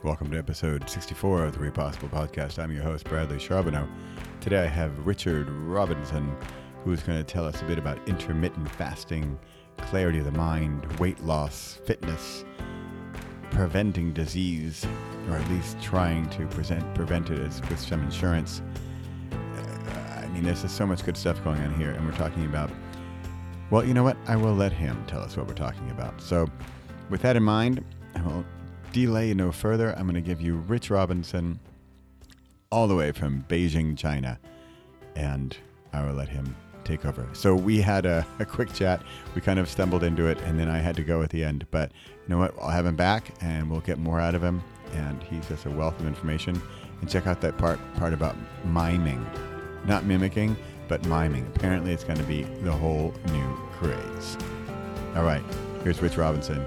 Welcome to episode 64 of the Repossible Podcast. I'm your host, Bradley Charbonneau. Today I have Richard Robinson, who's going to tell us a bit about intermittent fasting, clarity of the mind, weight loss, fitness, preventing disease, or at least trying to prevent it with some insurance. There's just so much good stuff going on here, and we're talking about, well, you know what? I will let him tell us what we're talking about. So with that in mind, I will delay no further. I'm going to give you Rich Robinson all the way from Beijing, China, and I will let him take over. So we had a quick chat. We kind of stumbled into it, and then I had to go at the end. But you know what? I'll have him back, and we'll get more out of him. And he's just a wealth of information. And check out that part about miming. Not mimicking, but miming. Apparently, it's going to be the whole new craze. All right, here's Rich Robinson.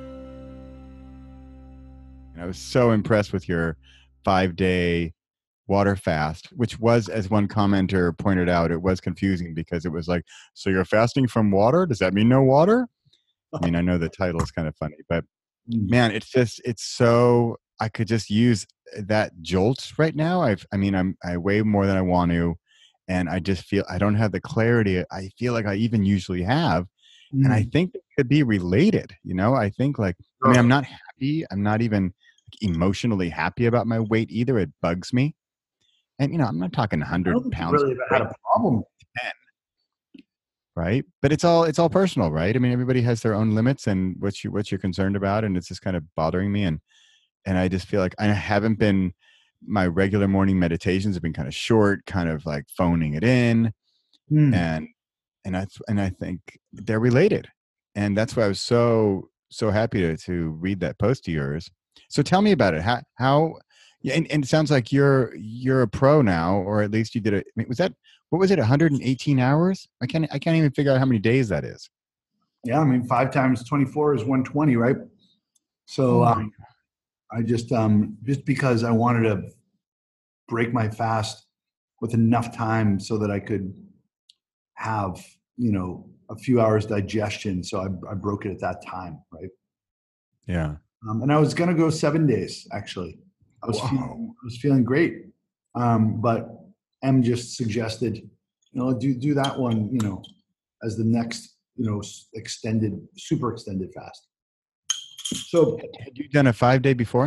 I was so impressed with your 5-day water fast, which was, as one commenter pointed out, it was confusing because it was like, so you're fasting from water? Does that mean no water? I mean, I know the title is kind of funny, but man, it's so, I could just use that jolt right now. I weigh more than I want to, and I just feel I don't have the clarity I feel like I even usually have. And I think it could be related, I think I'm not happy. I'm not even emotionally happy about my weight either. It bugs me. And, I'm not talking 100 pounds. Really had a problem. 10, right? But it's all personal, right? I mean, everybody has their own limits and what you're concerned about. And it's just kind of bothering me. And I just feel like I haven't been, my regular morning meditations have been kind of short, kind of like phoning it in. And I think they're related. And that's why I was so happy to read that post of yours. So tell me about it. How and it sounds like you're a pro now, or at least you did it. What was it? 118 hours? I can't even figure out how many days that is. Yeah, 5 times 24 is 120, right? So I just because I wanted to break my fast with enough time so that I could have, a few hours digestion. So I broke it at that time, right? Yeah. And I was going to go 7 days, actually. I was feeling great. But Em just suggested, do that one, as the next, super extended fast. So had you done a 5-day before?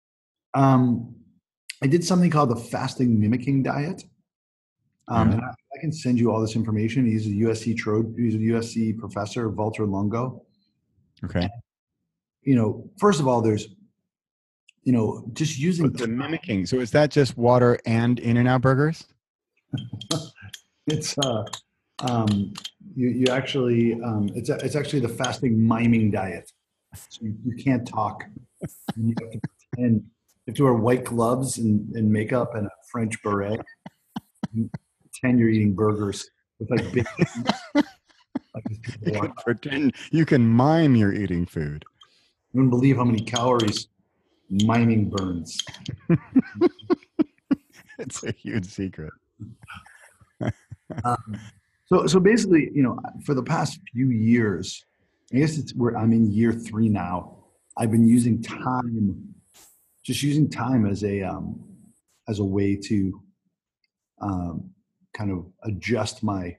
I did something called the fasting mimicking diet. And I can send you all this information. He's a USC professor, Walter Longo. Okay. First of all, there's, just using the mimicking. So is that just water and In-N-Out burgers? It's you actually it's actually the fasting miming diet. So you can't talk. You have to pretend. You have to wear white gloves and makeup and a French beret. You pretend you're eating burgers with big. You can pretend. You can mime you're eating food. You wouldn't believe how many calories miming burns. It's a huge secret. So basically, for the past few years, I guess I'm in year 3 now. I've been using time as a way to kind of adjust my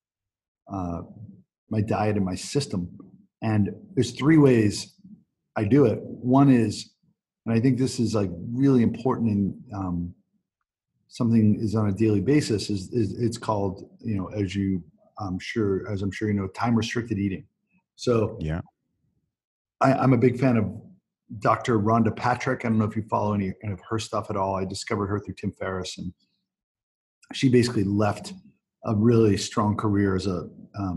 my diet and my system. And there's 3 ways I do it. One is, and I think this is really important in something is on a daily basis, is it's called, as I'm sure time restricted eating. So yeah, I'm a big fan of Dr. Rhonda Patrick. I don't know if you follow any of her stuff at all. I discovered her through Tim Ferriss, and she basically left a really strong career as a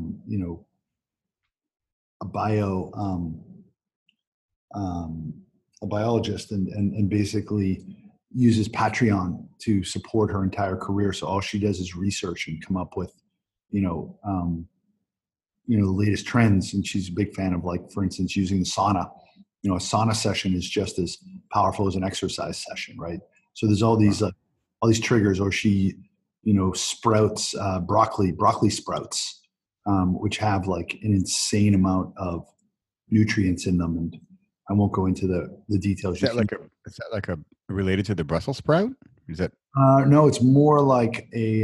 biologist and basically uses Patreon to support her entire career. So all she does is research and come up with, the latest trends. And she's a big fan of, for instance, using the sauna. A sauna session is just as powerful as an exercise session, right? So there's all these triggers. Or she, sprouts broccoli sprouts, which have an insane amount of nutrients in them. I won't go into the details. Is that like a related to the Brussels sprout? Is that No, it's more like a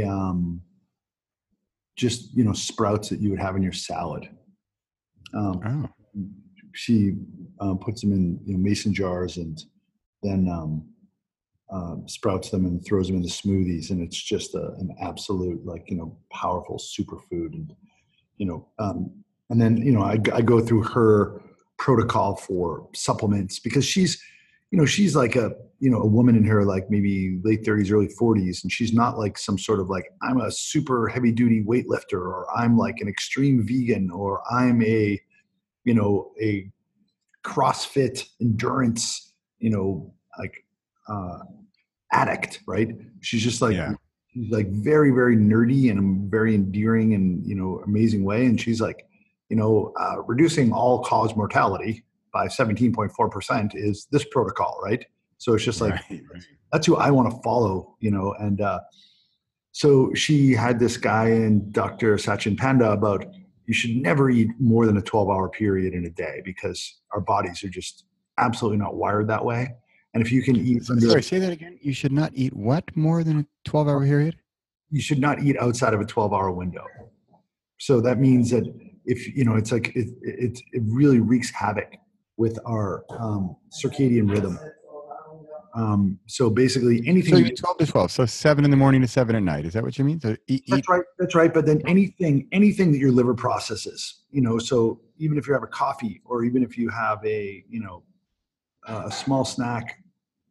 just sprouts that you would have in your salad. oh She puts them in mason jars and then sprouts them and throws them into smoothies, and it's just an absolute powerful superfood. And and then I go through her protocol for supplements because she's like a woman in her like maybe late 30s early 40s, and she's not like some sort of like I'm a super heavy duty weightlifter, or I'm like an extreme vegan, or I'm a a CrossFit endurance like addict, right? She's just like yeah. she's like very, very nerdy in a very endearing and amazing way. And she's like, reducing all cause mortality by 17.4% is this protocol, right? So it's just like Right. that's who I want to follow, and so she had this guy in Dr. Sachin Panda about you should never eat more than a 12-hour period in a day because our bodies are just absolutely not wired that way. And if you can eat Sorry, say that again. You should not eat what more than a 12-hour period? you should not eat outside of a 12-hour window. So that means that if it's like it really wreaks havoc with our circadian rhythm. So basically anything. So you're 12 to 12. So 7 in the morning to 7 at night. Is that what you mean? So eat. That's right. But then anything that your liver processes, so even if you have a coffee or even if you have a small snack,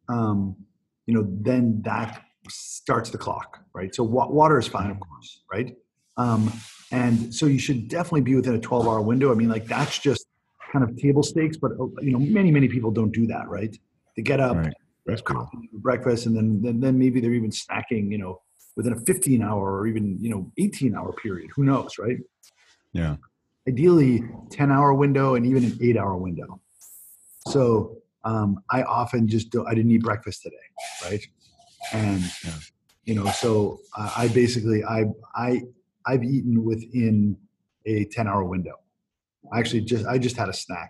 then that starts the clock, right? So water is fine, of course, right? And so you should definitely be within a 12-hour window. I mean, like that's just kind of table stakes, but many people don't do that, right? They get up, Right. That's cool. coffee, breakfast, and then maybe they're even snacking, within a 15-hour or even 18-hour period. Who knows, right? Yeah. Ideally, 10-hour window and even an 8-hour window. So I often just I didn't eat breakfast today, right? And so I basically I've eaten within a 10-hour window. I just had a snack,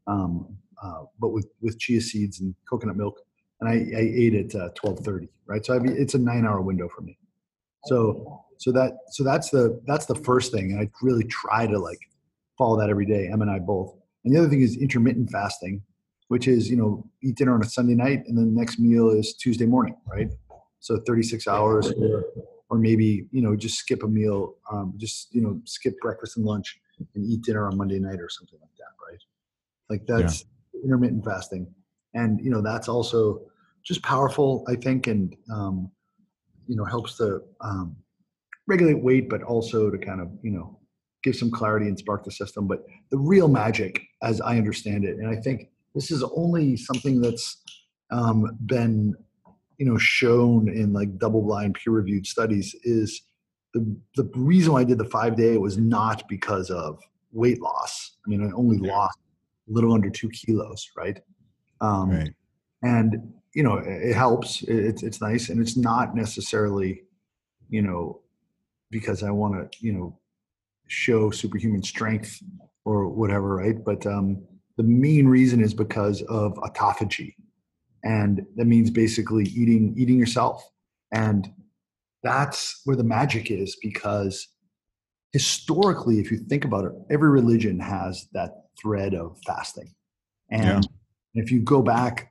but with chia seeds and coconut milk, and I ate at 12:30, right? So it's a 9-hour window for me. So that's the first thing, and I really try to like follow that every day. Em and I both. And the other thing is intermittent fasting, which is eat dinner on a Sunday night and then the next meal is Tuesday morning, right? So 36 hours, or maybe just skip a meal, skip breakfast and lunch and eat dinner on Monday night or something like that, right? Like that's intermittent fasting, and that's also just powerful, I think, and helps to regulate weight, but also to kind of give some clarity and spark the system. But the real magic, as I understand it, and I think this is only something that's been shown in like double-blind peer-reviewed studies, is the reason why I did the 5-day was not because of weight loss. I mean, I only lost a little under 2 kilos, right? Right. And it helps. It's nice, and it's not necessarily because I want to show superhuman strength or whatever, right? But the main reason is because of autophagy, and that means basically eating yourself. And that's where the magic is, because historically, if you think about it, every religion has that thread of fasting. And if you go back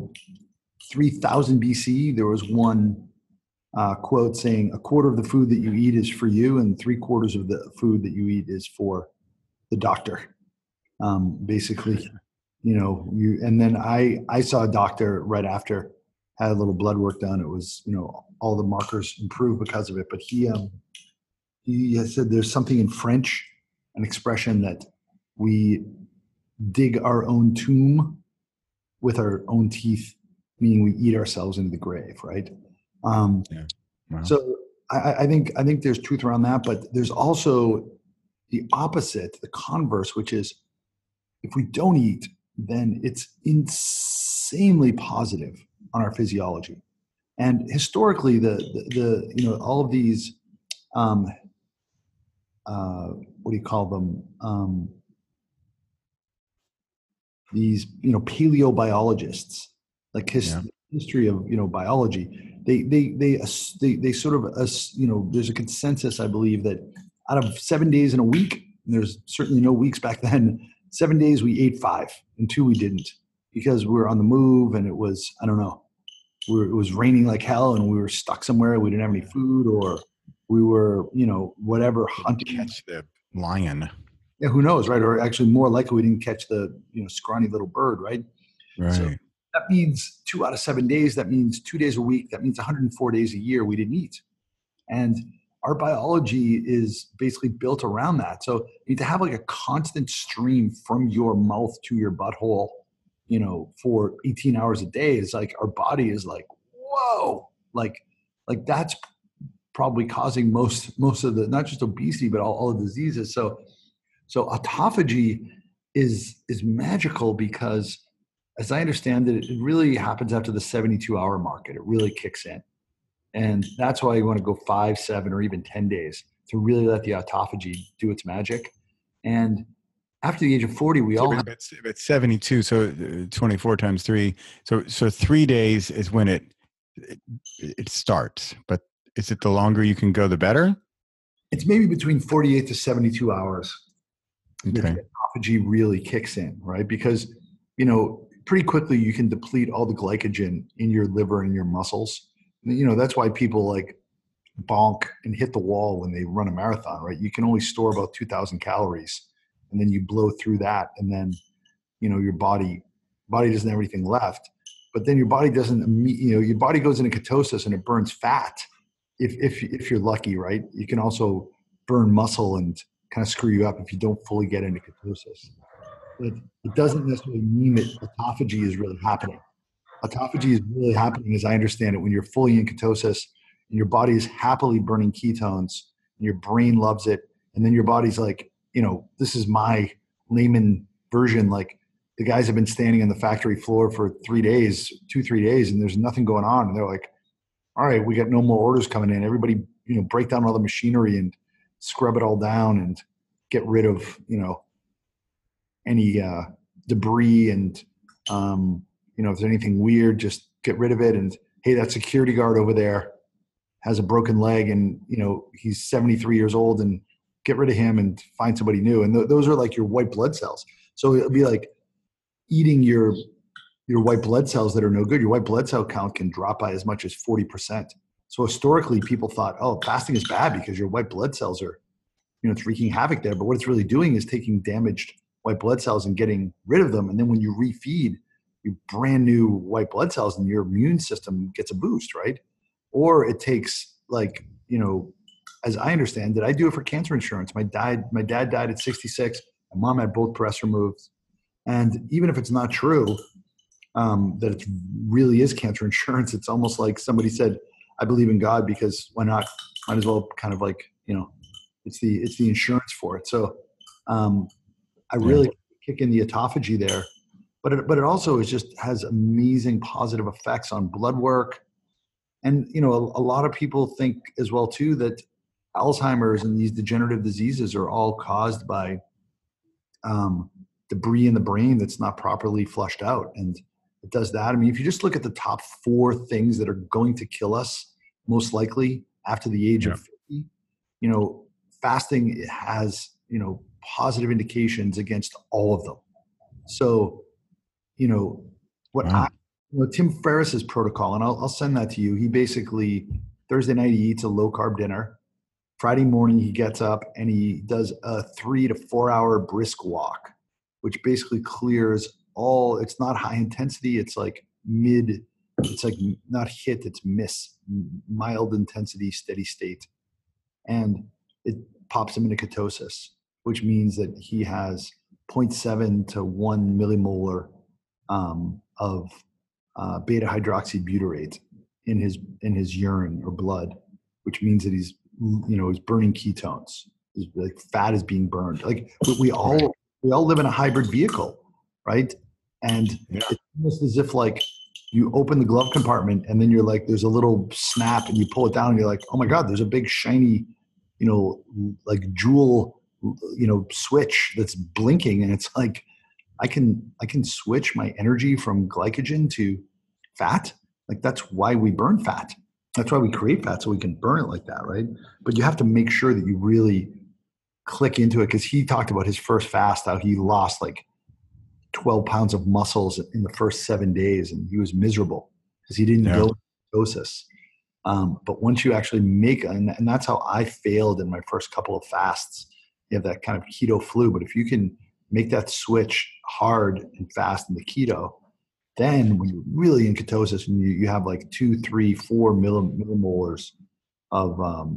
3000 BC, there was one quote saying, "A quarter of the food that you eat is for you, and 3/4 of the food that you eat is for the doctor." Basically, and then I saw a doctor right after, had a little blood work done. It was, all the markers improved because of it. But he has said there's something in French, an expression that we dig our own tomb with our own teeth, meaning we eat ourselves into the grave, right? Wow. So I think there's truth around that, but there's also the opposite, the converse, which is if we don't eat, then it's insanely positive on our physiology. And historically, the all of these, what do you call them? these, paleobiologists, like Yeah. history of, biology. They sort of, there's a consensus, I believe, that out of 7 days in a week, and there's certainly no weeks back then, 7 days we ate five and two we didn't, because we were on the move and it was, I don't know, it was raining like hell and we were stuck somewhere. We didn't have any food, or we were, whatever, Didn't hunting. catch the lion. Yeah, who knows, right? Or actually, more likely, we didn't catch the scrawny little bird, right? So Right. that means 2 out of 7 days. That means 2 days a week. That means 104 days a year we didn't eat. And our biology is basically built around that. So you need to have like a constant stream from your mouth to your butthole, for 18 hours a day. It's like our body is like, whoa, like that's probably causing most of the, not just obesity, but all the diseases. So autophagy is magical because, as I understand it, it really happens after the 72-hour market. It really kicks in. And that's why you want to go 5, 7, or even 10 days to really let the autophagy do its magic. And after the age of 40, we all have. It's 72, so 24 times 3. So 3 days is when it starts. But is it the longer you can go, the better? It's maybe between 48 to 72 hours that Okay. the autophagy really kicks in, right? Because, pretty quickly you can deplete all the glycogen in your liver and your muscles. That's why people like bonk and hit the wall when they run a marathon, right? You can only store about 2,000 calories, and then you blow through that, and then your body doesn't have anything left. But then your body doesn't, your body goes into ketosis and it burns fat. If you're lucky, right? You can also burn muscle and kind of screw you up if you don't fully get into ketosis. But it doesn't necessarily mean that autophagy is really happening. Autophagy is really happening, as I understand it, when you're fully in ketosis and your body is happily burning ketones and your brain loves it. And then your body's like, this is my layman version. Like, the guys have been standing on the factory floor for 3 days, 2-3 days, and there's nothing going on. And they're like, all right, we got no more orders coming in. Everybody, break down all the machinery and scrub it all down and get rid of, any debris. And, if there's anything weird, just get rid of it. And hey, that security guard over there has a broken leg and, he's 73 years old, and get rid of him and find somebody new. And those are like your white blood cells. So it'll be like eating your white blood cells that are no good. Your white blood cell count can drop by as much as 40%. So historically, people thought, oh, fasting is bad because your white blood cells are, it's wreaking havoc there. But what it's really doing is taking damaged white blood cells and getting rid of them. And then when you refeed you brand new white blood cells, and your immune system gets a boost, right? Or it takes, like, as I understand it, I do it for cancer insurance. My dad died at 66. My mom had both breasts removed. And even if it's not true, that it really is cancer insurance, it's almost like somebody said, I believe in God, because why not? Might as well kind of like, it's the insurance for it. So I really kick in the autophagy there. But it also has amazing positive effects on blood work. And, a lot of people think as well, too, that Alzheimer's and these degenerative diseases are all caused by debris in the brain that's not properly flushed out. And it does that. I mean, if you just look at the top 4 things that are going to kill us most likely after the age of 50, fasting has, positive indications against all of them. So, Tim Ferriss's protocol, and I'll send that to you. He basically, Thursday night, he eats a low carb dinner. Friday morning, he gets up and he does a 3 to 4 hour brisk walk, which basically clears all, it's not high intensity. It's like it's like not HIIT, it's mild intensity, steady state. And it pops him into ketosis, which means that he has 0.7 to 1 millimolar of beta hydroxybutyrate in his urine or blood, which means that he's burning ketones. Like fat is being burned. Like we all live in a hybrid vehicle, right? And it's almost as if like you open the glove compartment and then you're like, there's a little snap and you pull it down and you're like, oh my God, there's a big shiny, like jewel, switch that's blinking. And it's like, I can switch my energy from glycogen to fat. Like that's why we burn fat. That's why we create fat, so we can burn it like that, right? But you have to make sure that you really click into it, because he talked about his first fast, how he lost like 12 pounds of muscles in the first 7 days, and he was miserable because he didn't go into ketosis. But once you actually make, and that's how I failed in my first couple of fasts. You have that kind of keto flu, but if you can make that switch hard and fast into keto, then when you're really in ketosis and you have like 2, 3, 4 millimolars of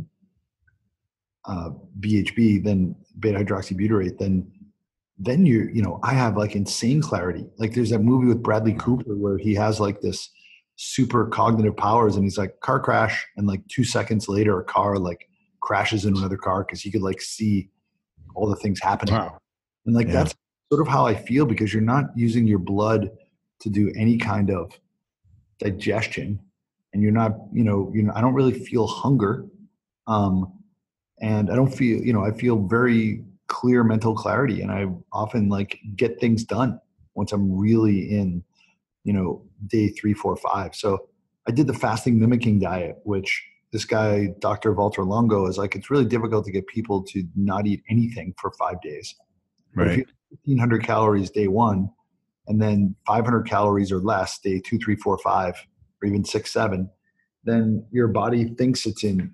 BHB, then beta hydroxybutyrate, then I have like insane clarity. Like there's that movie with Bradley Cooper where he has like this super cognitive powers, and he's like, car crash, and like 2 seconds later a car like crashes into another car because he could like see all the things happening. Wow. And like that's sort of how I feel, because you're not using your blood to do any kind of digestion, and you're not, I don't really feel hunger. And I don't feel, I feel very clear mental clarity, and I often like get things done once I'm really in, day 3, 4, 5. So I did the fasting mimicking diet, which this guy, Dr. Walter Longo, is like, it's really difficult to get people to not eat anything for 5 days. But if you have 1,500 calories day 1, and then 500 calories or less day 2, 3, 4, 5, or even 6, 7, then your body thinks it's in,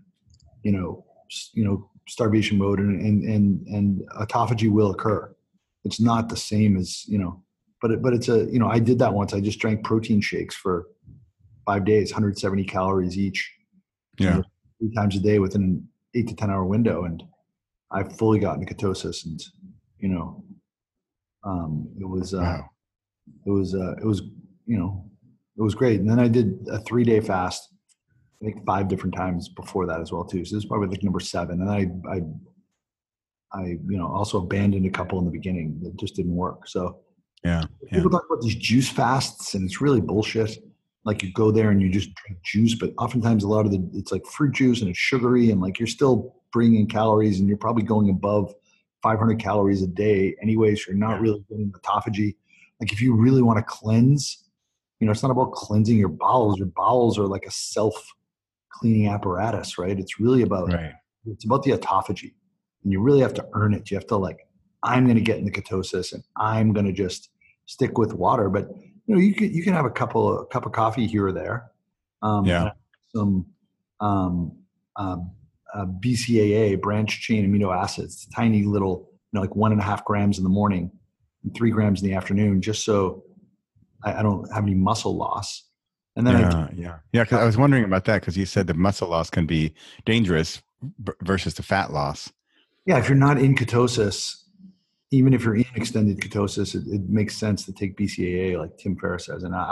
starvation mode, and autophagy will occur. It's not the same as, but it's I did that once. I just drank protein shakes for 5 days, 170 calories each. Yeah. 3 times a day within an 8 to 10 hour window. And I fully got into ketosis, and, it was great. And then I did a 3-day fast, I think 5 different times before that as well too. So this is probably like number 7. And I also abandoned a couple in the beginning that just didn't work. So people talk about these juice fasts, and it's really bullshit. Like you go there and you just drink juice, but oftentimes a lot of it's like fruit juice and it's sugary, and like you're still bringing in calories, and you're probably going above 500 calories a day anyways. You're not really getting autophagy. Like if you really want to cleanse, it's not about cleansing your bowels. Your bowels are like a self-cleaning apparatus, right? It's really about, it's about the autophagy, and you really have to earn it. You have to like, I'm going to get into ketosis, and I'm going to just stick with water. But you can have a cup of coffee here or there. Some BCAA, branch chain amino acids, tiny little, like 1.5 grams in the morning and 3 grams in the afternoon, just so I don't have any muscle loss. And then because I was wondering about that, because you said the muscle loss can be dangerous versus the fat loss. Yeah, if you're not in ketosis, even if you're in extended ketosis, it makes sense to take BCAA, like Tim Ferriss says. And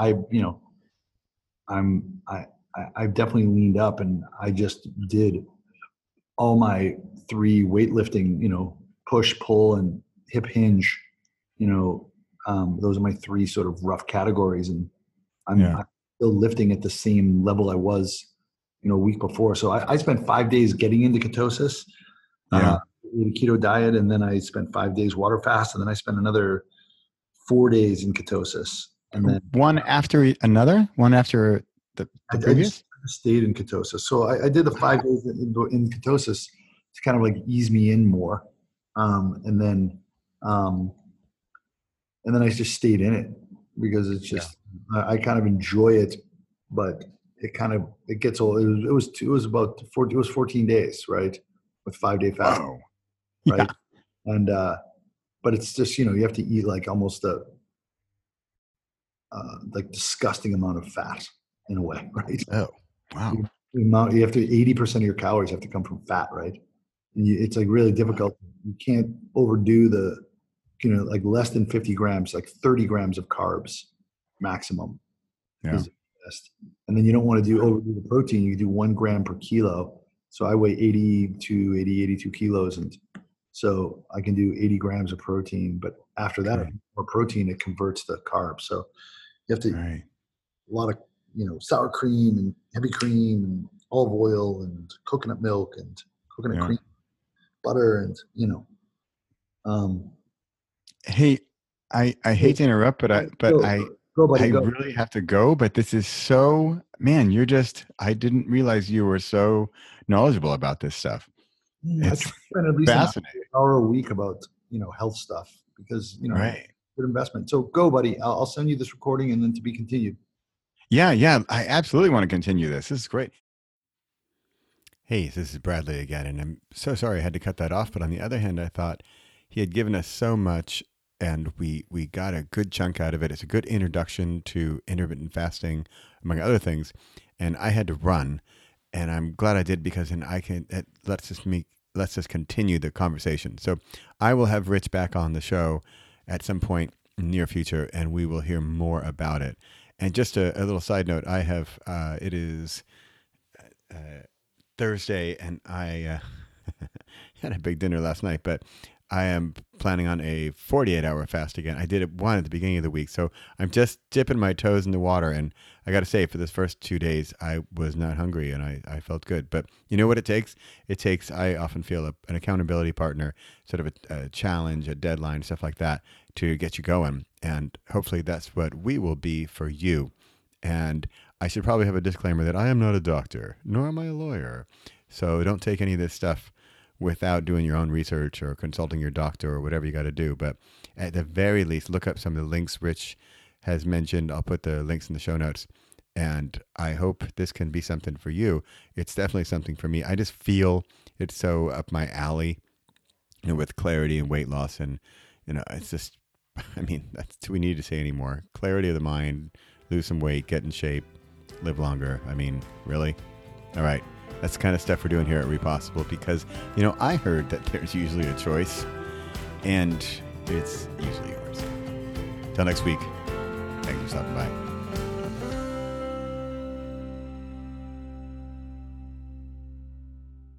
I've definitely leaned up, and I just did all my 3 weightlifting, push, pull, and hip hinge. Those are my 3 sort of rough categories, and I'm still lifting at the same level I was, a week before. So I spent 5 days getting into ketosis. A keto diet, and then I spent 5 days water fast, and then I spent another 4 days in ketosis, and then one after the previous. I just stayed in ketosis. So I did the 5 days in ketosis to kind of like ease me in more, and then I just stayed in it because it's just I kind of enjoy it, but it gets old. It was 14 days, right, with 5-day fast. Wow. Right. And, but it's just, you have to eat like almost a, like disgusting amount of fat in a way. Right. Oh, wow. You have to, 80% of your calories have to come from fat. Right. And it's like really difficult. You can't overdo like less than 50 grams, like 30 grams of carbs maximum is the best. And then you don't want to overdo the protein. You do 1 gram per kilo. So I weigh 82 kilos, and so I can do 80 grams of protein, but after that, more protein, it converts the carbs. So you have to a lot of, sour cream and heavy cream and olive oil and coconut milk and coconut cream, butter, and, Hey, I hate to interrupt, but Go, I buddy, go. really have to go. But this is so, man, I didn't realize you were so knowledgeable about this stuff. I try It's to spend at least an fascinating. hour a week about health stuff because Right. good investment. So go, buddy. I'll send you this recording and then to be continued. Yeah, yeah. I absolutely want to continue this. This is great. Hey, this is Bradley again, and I'm so sorry I had to cut that off. But on the other hand, I thought he had given us so much, and we got a good chunk out of it. It's a good introduction to intermittent fasting, among other things. And I had to run, and I'm glad I did because then it lets us continue the conversation. So I will have Rich back on the show at some point in the near future, and we will hear more about it. And just a little side note, I have it is. Thursday, and I had a big dinner last night, but I am planning on a 48-hour fast again. I did it one at the beginning of the week, so I'm just dipping my toes in the water. And I got to say, for this first 2 days, I was not hungry, and I felt good. But you know what it takes? It takes, I often feel, an accountability partner, sort of a challenge, a deadline, stuff like that, to get you going. And hopefully that's what we will be for you. And I should probably have a disclaimer that I am not a doctor, nor am I a lawyer. So don't take any of this stuff without doing your own research or consulting your doctor or whatever you got to do. But at the very least, look up some of the links Rich has mentioned. I'll put the links in the show notes. And I hope this can be something for you. It's definitely something for me. I just feel it's so up my alley, with clarity and weight loss. And, it's just, I mean, that's what we need to say anymore. Clarity of the mind, lose some weight, get in shape, live longer. I mean, really? All right. That's the kind of stuff we're doing here at Repossible because, I heard that there's usually a choice and it's usually yours. Till next week. Thanks for stopping by.